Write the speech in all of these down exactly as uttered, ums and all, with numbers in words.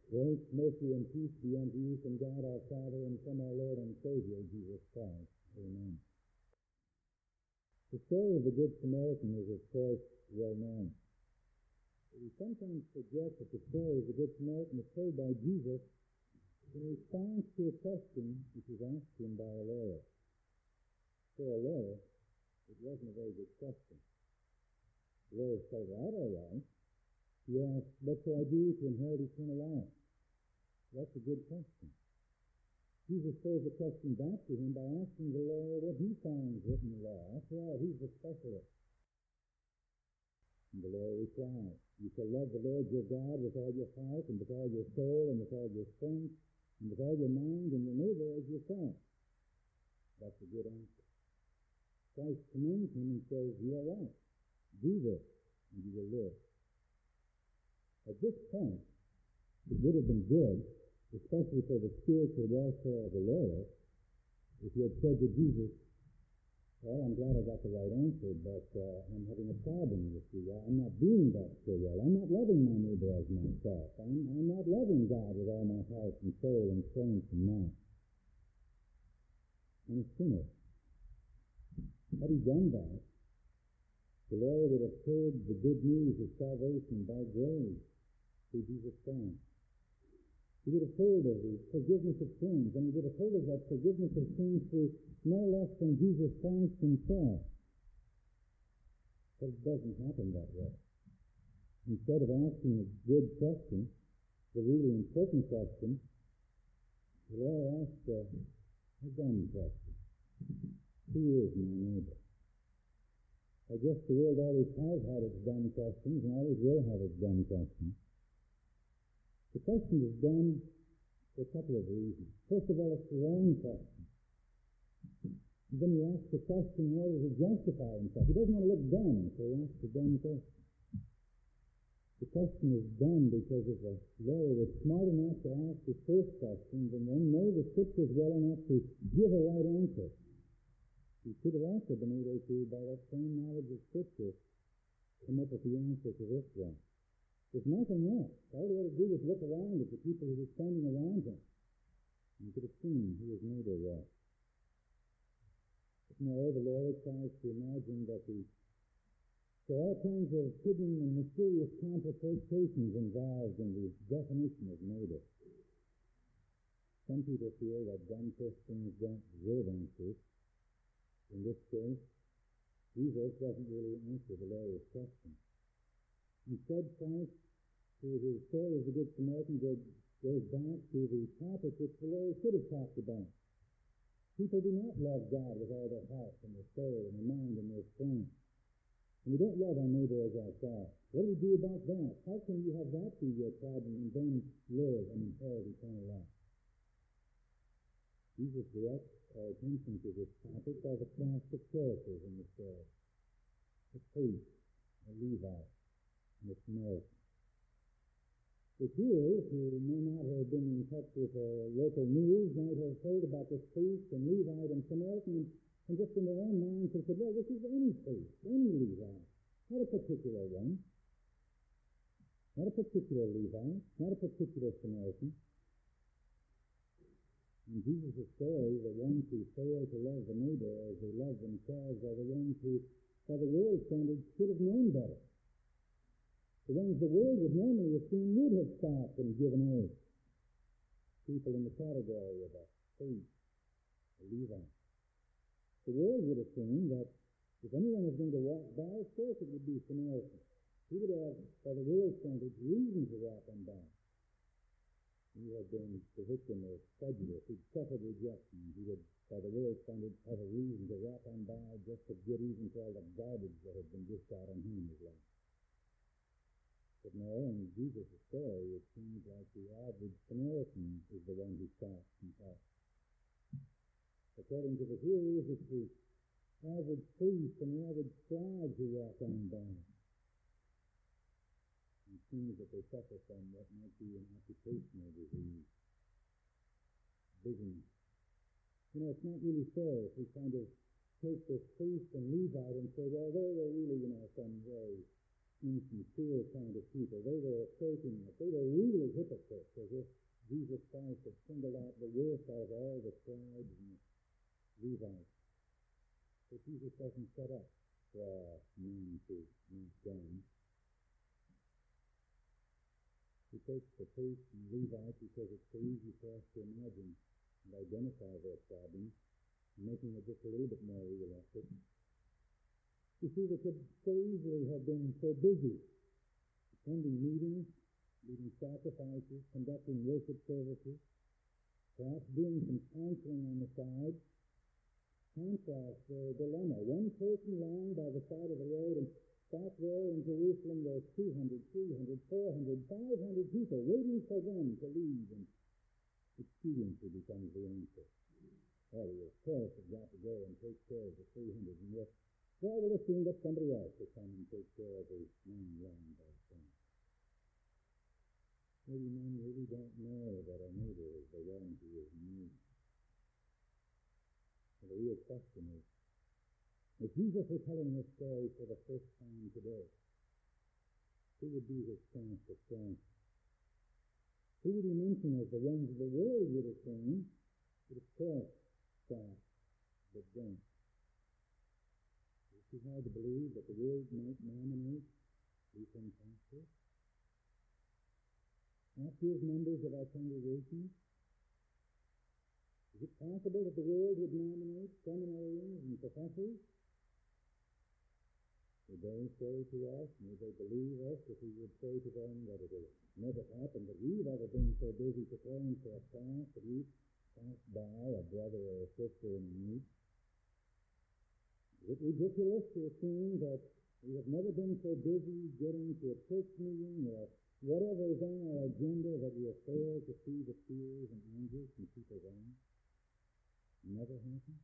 Grace, mercy, and peace be unto you from God our Father and from our Lord and Savior, Jesus Christ. Amen. The story of the Good Samaritan is, of course, well known. We sometimes forget that the story of the Good Samaritan is told by Jesus in response to a question which was asked to him by a lawyer. For a lawyer, it wasn't a very good question. The lawyer said, "Well, all right." He asked, "What shall I do to inherit eternal life?" That's a good question. Jesus throws the question back to him by asking the lawyer what he finds written in the law. After all, he's the specialist. And the lawyer replies, "You shall love the Lord your God with all your heart and with all your soul and with all your strength and with all your mind, and your neighbor as yourself." That's a good answer. Christ commends him and says, "You are right. Do this, and you will live." At this point, it would have been good, especially for the spiritual welfare of the lawyer, if he had said to Jesus, "Well, I'm glad I got the right answer, but uh, I'm having a problem with you. I'm not doing that so well. I'm not loving my neighbor as myself. I'm, I'm not loving God with all my heart and soul and strength and mind. I'm a sinner." Had he done that, the lawyer would have heard the good news of salvation by grace through Jesus Christ. He would have heard of the forgiveness of sins, and he would have heard of that forgiveness of sins through no less than Jesus Christ himself. But it doesn't happen that way. Instead of asking a good question, the really important question, the lawyer asked a, a dumb question. Who is my neighbor? I guess the world always has had its dumb questions and always will have its dumb questions. The question is dumb for a couple of reasons. First of all, it's the wrong question. And then he asks the question in order to justify himself. He doesn't want to look dumb, so he asks a dumb question. The question is dumb because if a lawyer was smart enough to ask the first question, and then know the scriptures well enough to give a right answer, he should have also been able to, by that same knowledge of scripture, come up with the answer to this one. There's nothing else. All he had to do was look around at the people who were standing around him. And he could have seen who his neighbor was. But no, the lawyer tries to imagine that the, there are all kinds of hidden and mysterious complications involved in the definition of neighbor. Some people feel that dumb Christians don't deserve answers. In this case, Jesus doesn't really answer the lawyer's question. Instead, Christ, through his story of the Good Samaritan, goes back to the topic which the lawyer should have talked about. People do not love God with all their heart and their soul and their mind and their strength. And we don't love our neighbor as ourselves. What do we do about that? How can you have that be your problem and then live and inherit eternal life? Jesus directs our attention to this topic by the cast of characters in the story. A priest, a Levite, and a Samaritan. The hearers who may not have been in touch with uh, local news might have heard about this priest and Levite and Samaritan, and, and just in their own minds have said, well, this is any priest, any Levite, not a particular one, not a particular Levite, not a particular Samaritan. In Jesus' story, the ones who fail to love the neighbor as they love themselves are the ones who, by the world's standards, should have known better. The ones the world would normally assume would have stopped and given aid. People in the category of a priest, a Levite. The world would assume that if anyone was going to walk by, of course it would be Samaritan. He would have, by the world's standards, reason to walk on by. He had been the victim of prejudice. He'd suffered rejection. He would, by the world's standards, have a reason to walk on by just to get even for all the garbage that had been dished out on him in his life. But no, in Jesus' story, it seems like the average Samaritan is the one who stops and talks. According to the hearers, it's the average priest and the average scribe who walk on by. It seems that they suffer from what might be an occupational disease. Busyness. You know, it's not really fair if we kind of take this priest and Levite and say, well, they were really, you know, some very insincere kind of people. They were faking it. They were really hypocrites, as if wasn't set up for men to knock down. He takes the priests and Levites because it's so easy for us to imagine and identify their problems, making it just a little bit more realistic. You see, they could so easily have been so busy attending meetings, leading sacrifices, conducting worship services, perhaps doing some counseling on the side. Contrast their dilemma. One person lying by the side of the road, and back there in Jerusalem there's two hundred, three hundred, four hundred, five hundred people waiting for them to leave, and expediency becomes the answer. Well, we of course have got to go and take care of the three hundred, and we'll, well, we'll assume that somebody else will come and take care of the man lying by the side. Maybe men really don't know that our neighbor is the one who is in need. And the real question is, if Jesus were telling this story for the first time today, who would be his cast of strength? Who would he mention as the ones of the world would have seen? But of course, God, but don't. It's too hard to believe that the world might nominate Lutheran pastors. After his members of our congregation, is it possible that the world would nominate seminarians and professors? Would they say to us, and would they believe us if we would say to them that it has never happened that we've ever been so busy preparing for a class that we passed by a brother or a sister in need? Is it ridiculous to assume that we have never been so busy getting to a church meeting or whatever is on our agenda that we have failed to see the fears and anguish in people's eyes? Never happened?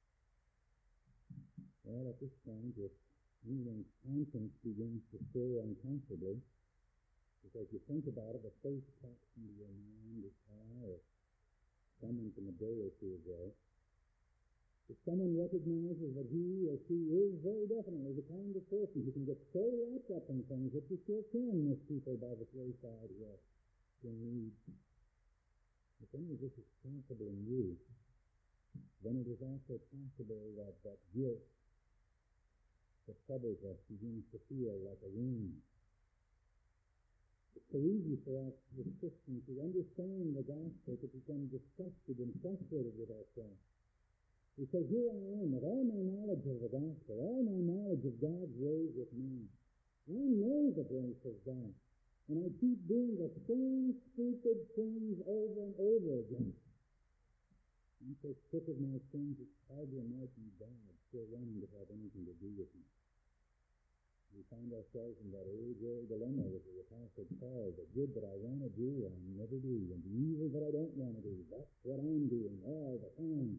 Well, at this point, if anyone's conscience begins to stir uncomfortably, because you think about it, the face pops into your mind as how, if someone from a day or two ago, if someone recognizes that he or she is very definitely the kind of person who can get so wrapped up in things that you sure can miss people by the wayside who are in need. If any of this is possible in you, then it is also possible that that guilt that troubles us begins to feel like a wound. It's so easy for us as Christians to understand the gospel to become disgusted and frustrated with ourselves. Because here I am, with all my knowledge of the gospel, all my knowledge of God's ways with me. I know the grace of God, and I keep doing the same stupid things over and over again. I'm so sick of my sins, it's hard to imagine God still wanting to have anything to do with me. We find ourselves in that age-old dilemma with the Apostle Paul. The good that I want to do, I never do. And the evil that I don't want to do, that's what I'm doing all the time.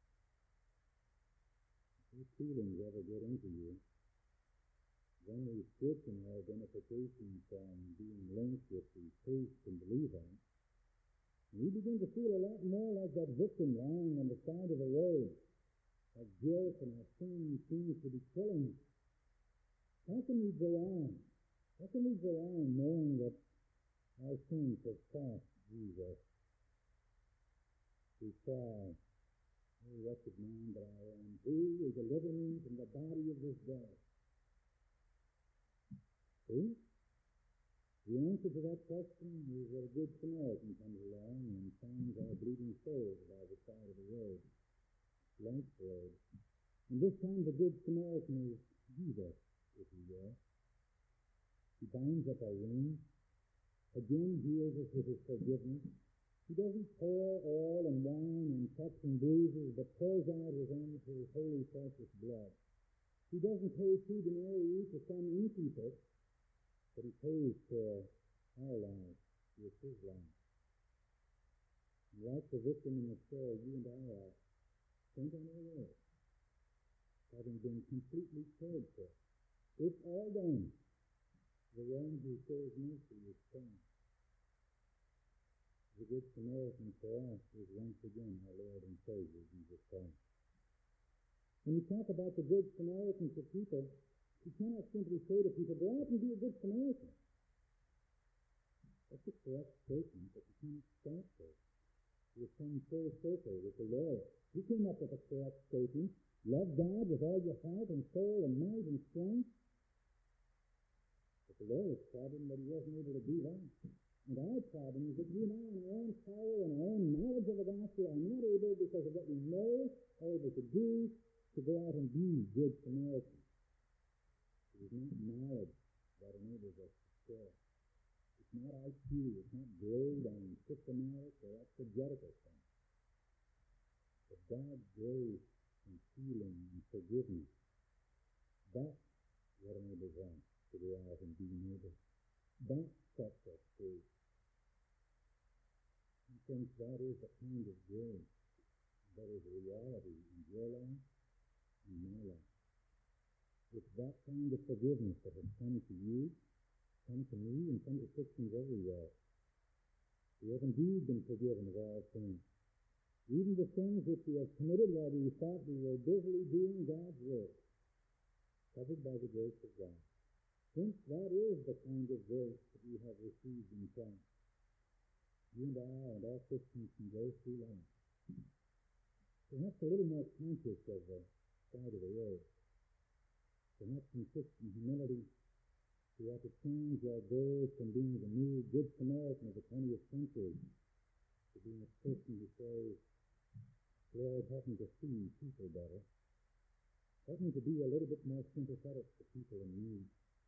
If these feelings ever get into you, then we switch in our identification from being linked with the priest and the Levite. We begin to feel a lot more like that victim lying on the side of the road. Our guilt and our sin seems to be killing us. How can we go on? How can we go on knowing that our sins have cost Jesus? We cry, "Oh, wretched man that I am, who will deliver me from the body of this death?" See? The answer to that question is that a good Samaritan comes along and finds our bleeding souls by the side of the road, like the road. And this time the good Samaritan is Jesus, if you will. He binds up our wounds, again heals us with his forgiveness. He doesn't pour oil and wine and cuts and bruises, but pours out his own his holy precious blood. He doesn't pay two denarii for some innkeeper, but he pays for our lives with his life. And like the victim in the story, you and I are sent on our way, having been completely cared for. It's all done. The one who shows mercy is Christ. The good Samaritan for us is once again our Lord and Savior, Jesus Christ. When you talk about the good Samaritan to people, you cannot simply say to people, "Go out and be a good Samaritan." That's a correct statement, but you cannot start there. You've come full circle with the Lord. He came up with a correct statement Love God with all your heart and soul and might and strength. But the Lord's problem that he wasn't able to do that. And our problem is that you and I, in our own power and our own knowledge of the gospel, are not able, because of what we know, are able to do, to go out and be good Samaritans. It is not knowledge that enables us to share. It's not I Q, it's not grade on systematic or exegetical things. But God's grace and healing and forgiveness, that's what enables us to go out and be neighbors. That sets us free. I think that is the kind of grace that is a reality in your life and my life. It's that kind of forgiveness that has come to you, come to me, and come to Christians everywhere. We have indeed been forgiven of all sins. Even the sins which we have committed while we thought we were busily doing God's work, covered by the grace of God. Since that is the kind of grace that we have received in Christ, you and I and all Christians can go through life, perhaps a little more conscious of the side of the road. Perhaps in Christian humility, we have to change our goals from being the new Good Samaritan of the twentieth century to being a person who says, Lord, help me to see people better. Help me to be a little bit more sympathetic to people in need.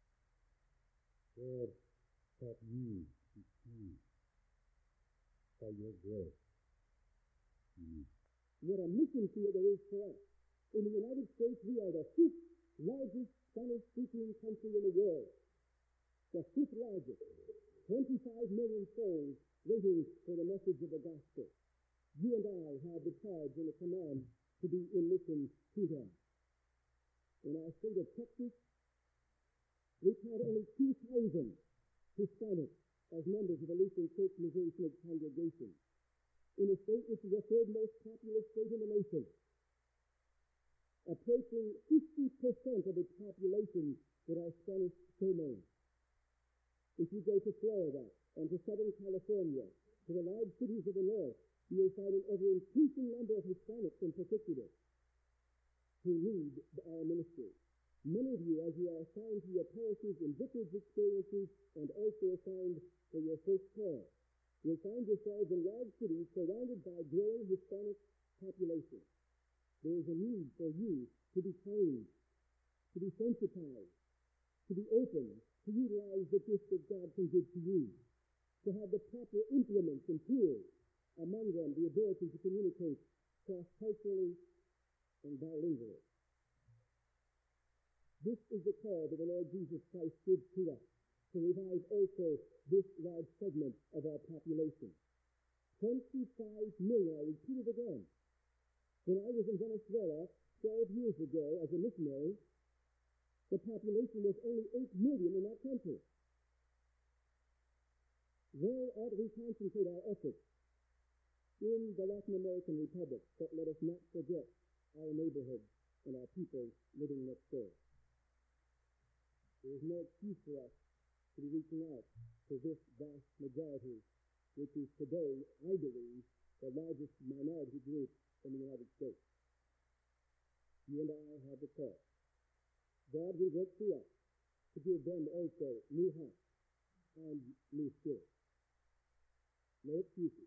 Lord, help me be kind by your grace. Amen. What a mission field there is for us. In the United States, we are the fifth largest Spanish-speaking country in the world. The fifth largest. twenty-five million souls waiting for the message of the gospel. You and I have the charge and the command to be in mission to them. In our state of Texas, we count only two thousand Hispanics as members of the Lutheran Church Missouri Synod congregation. In a state which is the third most populous state in the nation, approaching fifty percent of its population that are Spanish domain. If you go to Florida and to Southern California, to the large cities of the north, you will find an ever-increasing number of Hispanics in particular who need our ministry. Many of you, as you are assigned to your parishes and vicarage experiences and also assigned for your first call, you'll find yourselves in large cities surrounded by growing Hispanic population. There is a need for you to be trained, to be sensitized, to be open, to utilize the gift that God can give to you, to have the proper implements and tools, among them the ability to communicate cross-culturally and bilingually. This is the call that the Lord Jesus Christ gives to us, to revive also this large segment of our population. twenty-five million, I repeat it again. When I was in Venezuela twelve years ago as a missionary, the population was only eight million in that country. Where ought we concentrate our efforts? In the Latin American republics, but let us not forget our neighborhoods and our people living next door. There is no excuse for us to be reaching out to this vast majority, which is today, I believe, the largest minority group in the United States. You and I have the call. God will work through us to give them also new hearts and new spirit. No excuses.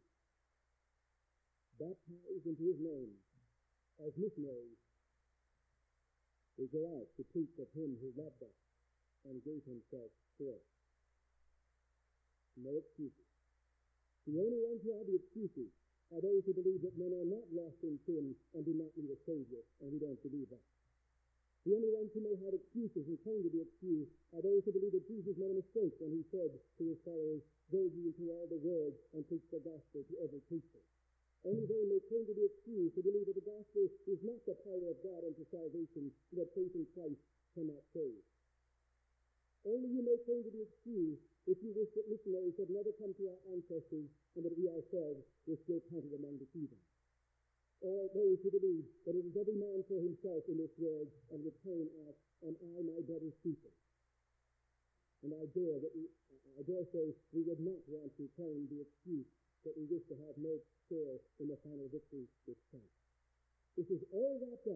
Baptized into his name as missionaries, we go out to preach of him who loved us and gave himself for us. No excuses. The only ones who have the excuses are those who believe that men are not lost in sin and do not need a Savior, and we don't believe that. The only ones who may have excuses and claim to be excused are those who believe that Jesus made a mistake when he said to his followers, "Go ye into all the world and preach the gospel to every creature." Only they may claim to be excused to believe that the gospel is not the power of God unto salvation, so that faith in Christ cannot save. Only you may claim to be excused if you wish that missionaries had never come to our ancestors and that we ourselves were still counted among the heathen. Or those who believe that it is every man for himself in this world and return us and I my brother's keeper. And I dare that we, I dare say we would not want to claim the excuse that we wish to have no share in the final victory with Christ. This is all wrapped up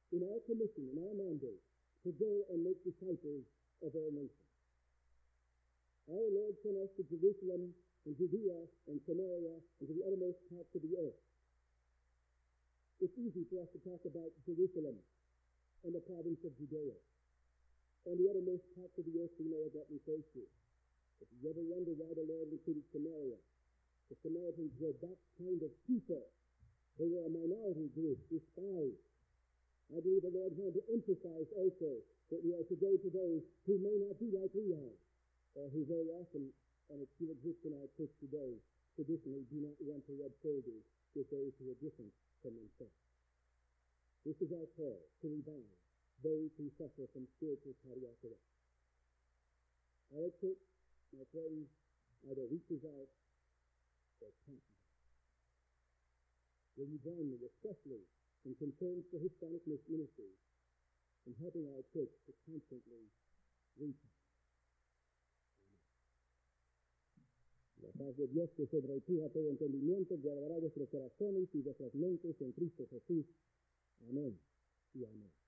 in our commission, in our mandate, to go and make disciples of all nations. Our Lord sent us to Jerusalem and Judea and Samaria and to the uttermost parts of the earth. It's easy for us to talk about Jerusalem and the province of Judea. And the uttermost parts of the earth we know what that refers to. If you ever wonder why the Lord included Samaria, the Samaritans were that kind of people. They were a minority group, despised. I believe the Lord wanted to emphasize also that we are to go to those who may not be like we are, or who very often, and it still exists in our church today, traditionally do not want to rub shoulders with those who are different from themselves. This is our call, to revive those who suffer from spiritual cardiac arrest. Our church, my friends, either reaches out or passes out. Will you join me, especially in concerns for Hispanic ministry, in helping our church to constantly reach out? La paz de Dios que sobrepuja todo entendimiento guardará vuestros corazones y vuestras mentes en Cristo Jesús. Amén y amén.